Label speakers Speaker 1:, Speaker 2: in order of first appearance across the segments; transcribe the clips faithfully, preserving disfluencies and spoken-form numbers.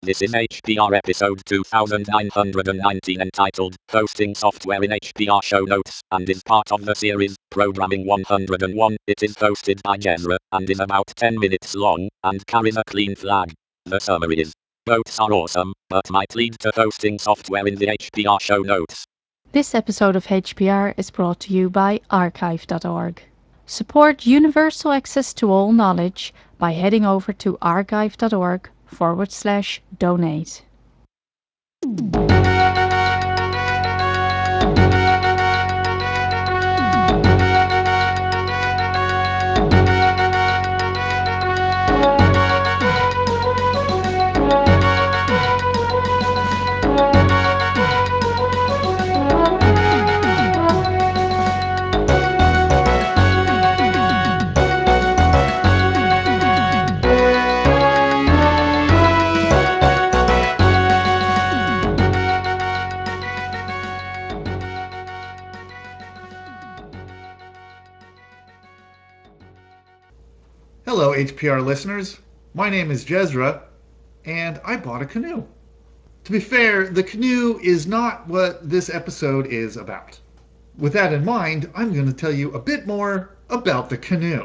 Speaker 1: This is H P R episode two thousand nine hundred nineteen entitled Hosting Software in H P R Show Notes and is part of the series Programming one hundred one. It is hosted by Jezra and is about ten minutes long and carries a clean flag. The summary is: boats are awesome, but might lead to hosting software in the H P R Show Notes.
Speaker 2: This episode of H P R is brought to you by archive dot org. Support universal access to all knowledge by heading over to archive dot org forward slash donate.
Speaker 3: Hello, H P R listeners. My name is Jezra, and I bought a canoe. To be fair, the canoe is not what this episode is about. With that in mind, I'm going to tell you a bit more about the canoe.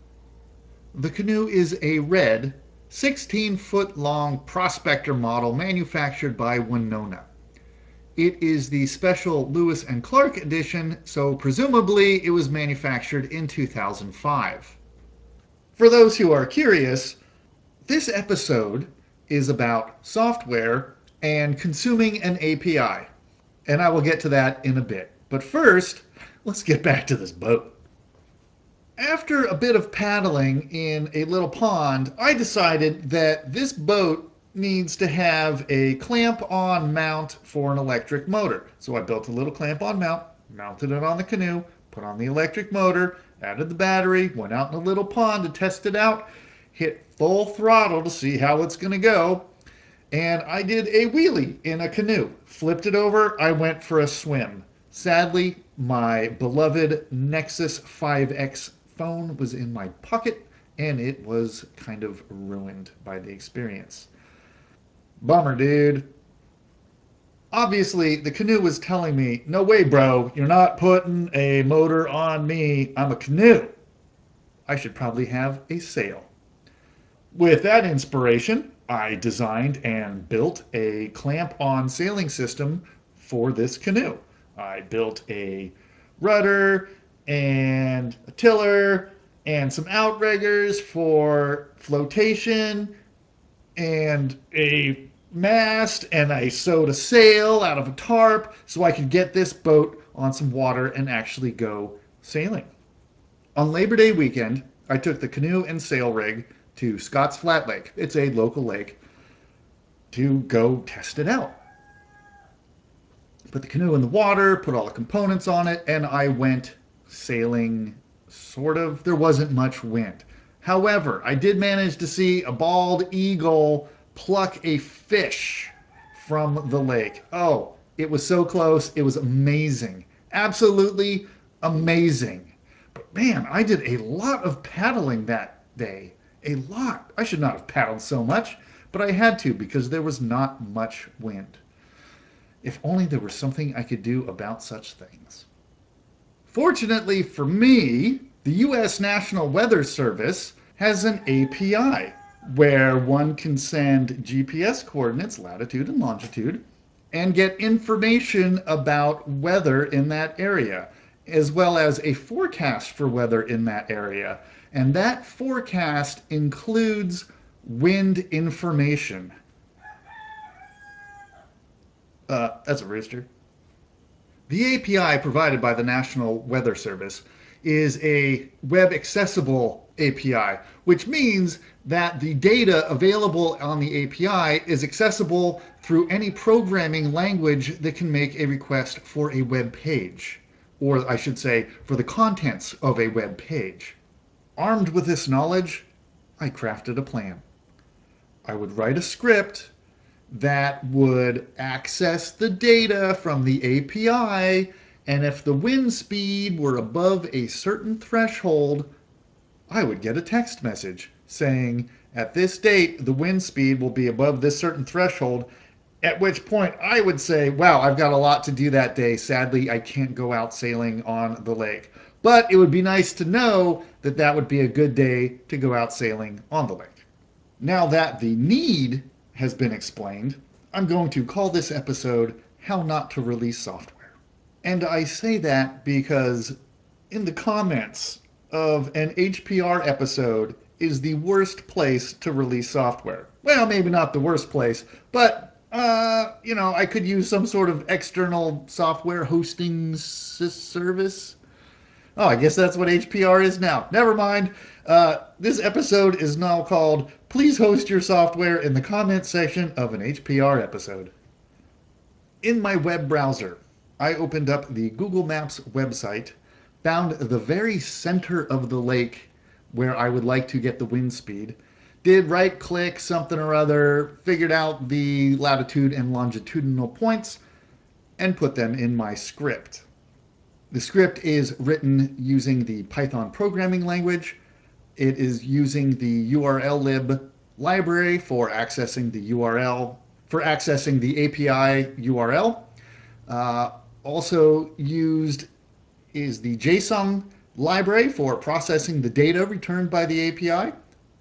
Speaker 3: The canoe is a red, sixteen foot long Prospector model manufactured by Winona. It is the special Lewis and Clark edition, so presumably it was manufactured in two thousand five. For those who are curious, this episode is about software and consuming an A P I, and I will get to that in a bit. But first, let's get back to this boat. After a bit of paddling in a little pond, I decided that this boat needs to have a clamp-on mount for an electric motor. So I built a little clamp-on mount, mounted it on the canoe, put on the electric motor, added the battery, went out in a little pond to test it out, hit full throttle to see how it's going to go, and I did a wheelie in a canoe. Flipped it over, I went for a swim. Sadly, my beloved Nexus five X phone was in my pocket, and it was kind of ruined by the experience. Bummer, dude. Obviously, the canoe was telling me, no way, bro, you're not putting a motor on me. I'm a canoe. I should probably have a sail. With that inspiration, I designed and built a clamp-on sailing system for this canoe. I built a rudder and a tiller and some outriggers for flotation and a mast, and I sewed a sail out of a tarp so I could get this boat on some water and actually go sailing. On Labor Day weekend, I took the canoe and sail rig to Scotts Flat Lake. It's a local lake, to go test it out. Put the canoe in the water, put all the components on it, and I went sailing, sort of. There wasn't much wind. However, I did manage to see a bald eagle pluck a fish from the lake. Oh, it was so close. It was amazing. Absolutely amazing. But man, I did a lot of paddling that day. A lot. I should not have paddled so much, but I had to because there was not much wind. If only there was something I could do about such things. Fortunately for me, the U S National Weather Service has an A P I where one can send G P S coordinates, latitude and longitude, and get information about weather in that area, as well as a forecast for weather in that area. And that forecast includes wind information. Uh, that's a rooster. The A P I provided by the National Weather Service is a web accessible A P I, which means that the data available on the A P I is accessible through any programming language that can make a request for a web page, or I should say, for the contents of a web page. Armed with this knowledge, I crafted a plan. I would write a script that would access the data from the A P I, and if the wind speed were above a certain threshold, I would get a text message saying, At this date, the wind speed will be above this certain threshold, at which point I would say, wow, I've got a lot to do that day. Sadly, I can't go out sailing on the lake. But it would be nice to know that that would be a good day to go out sailing on the lake. Now that the need has been explained, I'm going to call this episode How Not to Release Software. And I say that because in the comments of an H P R episode is the worst place to release software. Well, maybe not the worst place, but, uh, you know, I could use some sort of external software hosting s- service. Oh, I guess that's what H P R is now. Never mind. Uh, this episode is now called Please Host Your Software in the Comments section of an H P R episode. In my web browser, I opened up the Google Maps website, found the very center of the lake where I would like to get the wind speed, did right click something or other, figured out the latitude and longitudinal points, and put them in my script. The script is written using the Python programming language. It is using the U R L lib library for accessing the U R L, for accessing the A P I U R L. Uh, also used is the JSON library for processing the data returned by the A P I.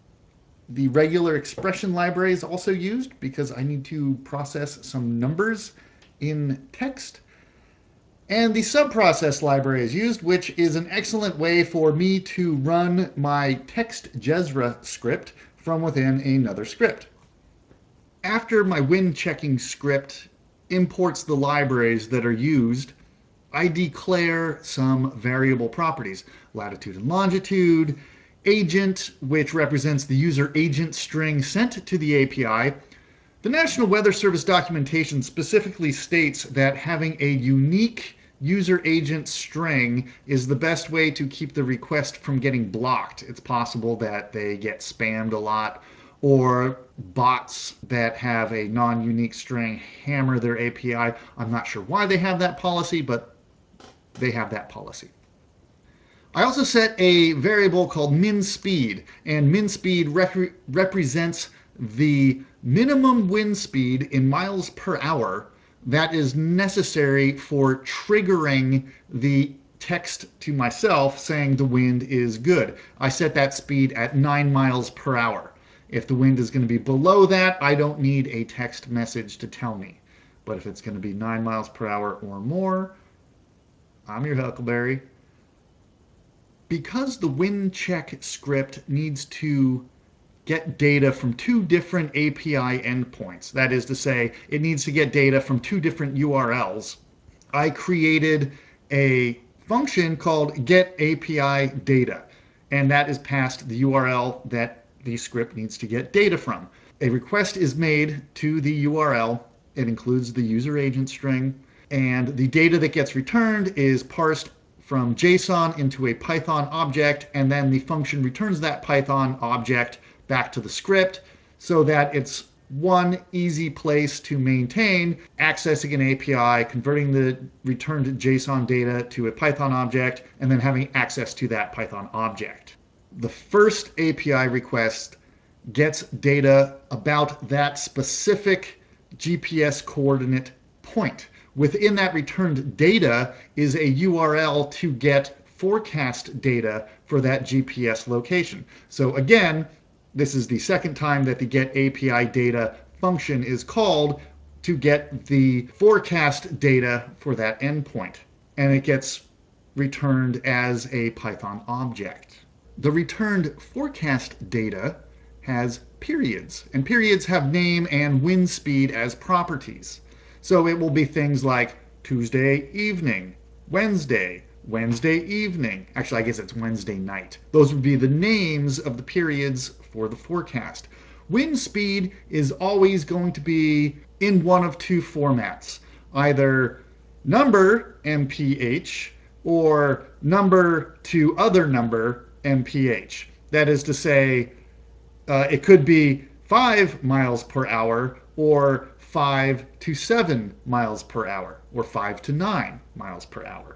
Speaker 3: The regular expression library is also used because I need to process some numbers in text. And the subprocess library is used, which is an excellent way for me to run my text Jezra script from within another script. After my wind checking script imports the libraries that are used, I declare some variable properties: latitude and longitude, agent, which represents the user agent string sent to the A P I. The National Weather Service documentation specifically states that having a unique user agent string is the best way to keep the request from getting blocked. It's possible that they get spammed a lot, or bots that have a non-unique string hammer their A P I. I'm not sure why they have that policy, but they have that policy. I also set a variable called min speed, and min speed rep- represents the minimum wind speed in miles per hour that is necessary for triggering the text to myself saying the wind is good. I set that speed at nine miles per hour. If the wind is going to be below that, I don't need a text message to tell me. But if it's going to be nine miles per hour or more, I'm your Huckleberry. Because the wind check script needs to get data from two different A P I endpoints, that is to say, it needs to get data from two different U R Ls, I created a function called getAPIData, and that is passed the U R L that the script needs to get data from. A request is made to the U R L. It includes the user agent string, and the data that gets returned is parsed from JSON into a Python object, and then the function returns that Python object back to the script so that it's one easy place to maintain accessing an A P I, converting the returned JSON data to a Python object, and then having access to that Python object. The first A P I request gets data about that specific G P S coordinate point. Within that returned data is a U R L to get forecast data for that G P S location. So again, this is the second time that the getAPIData function is called to get the forecast data for that endpoint. And it gets returned as a Python object. The returned forecast data has periods, and periods have name and wind speed as properties. So it will be things like Tuesday evening, Wednesday, Wednesday evening. Actually, I guess it's Wednesday night. Those would be the names of the periods for the forecast. Wind speed is always going to be in one of two formats, either number M P H or number to other number M P H. That is to say, uh, it could be five miles per hour or five to seven miles per hour or five to nine miles per hour.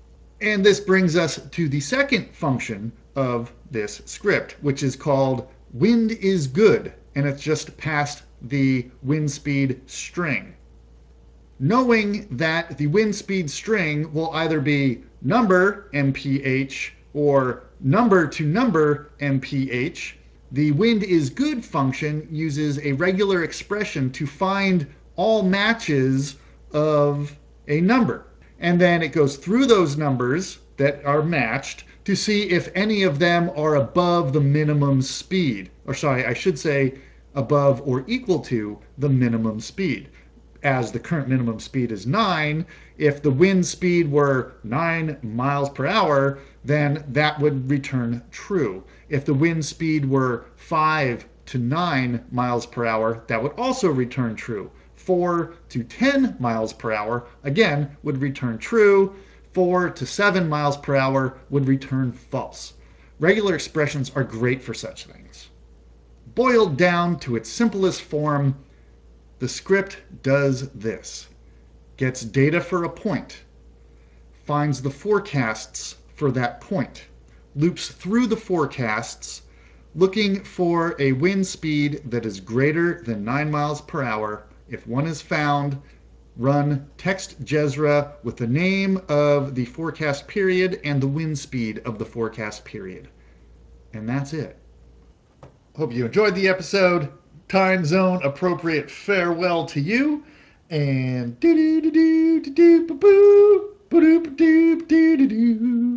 Speaker 3: And this brings us to the second function of this script, which is called wind is good, and it's just past the wind speed string. Knowing that the wind speed string will either be number M P H or number to number M P H, the wind is good function uses a regular expression to find all matches of a number. And then it goes through those numbers that are matched to see if any of them are above the minimum speed. Or sorry, I should say above or equal to the minimum speed. As the current minimum speed is nine, if the wind speed were nine miles per hour, then that would return true. If the wind speed were five to nine miles per hour, that would also return true. four to ten miles per hour, again, would return true. four to seven miles per hour would return false. Regular expressions are great for such things. Boiled down to its simplest form, the script does this: gets data for a point, finds the forecasts for that point, loops through the forecasts, looking for a wind speed that is greater than nine miles per hour. If one is found, run text Jezra with the name of the forecast period and the wind speed of the forecast period. And that's it. Hope you enjoyed the episode. Time zone appropriate farewell to you. And do do do do do do boo boo boo do do do do.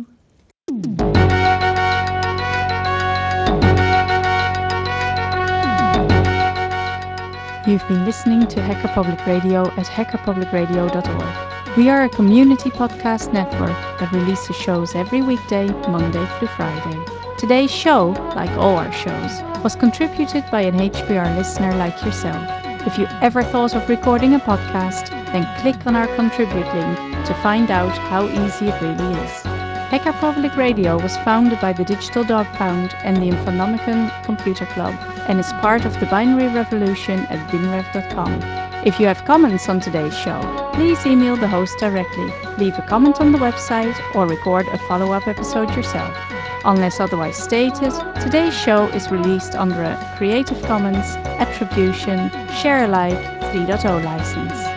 Speaker 2: You've been listening to Hacker Public Radio at hacker public radio dot org. We are a community podcast network that releases shows every weekday, Monday through Friday. Today's show, like all our shows, was contributed by an H P R listener like yourself. If you ever thought of recording a podcast, then click on our contribute link to find out how easy it really is. Hacker Public Radio was founded by the Digital Dog Pound and the Infonomicon Computer Club and is part of the Binary Revolution at binrev dot com. If you have comments on today's show, please email the host directly, leave a comment on the website, or record a follow-up episode yourself. Unless otherwise stated, today's show is released under a Creative Commons Attribution Share Alike three point oh license.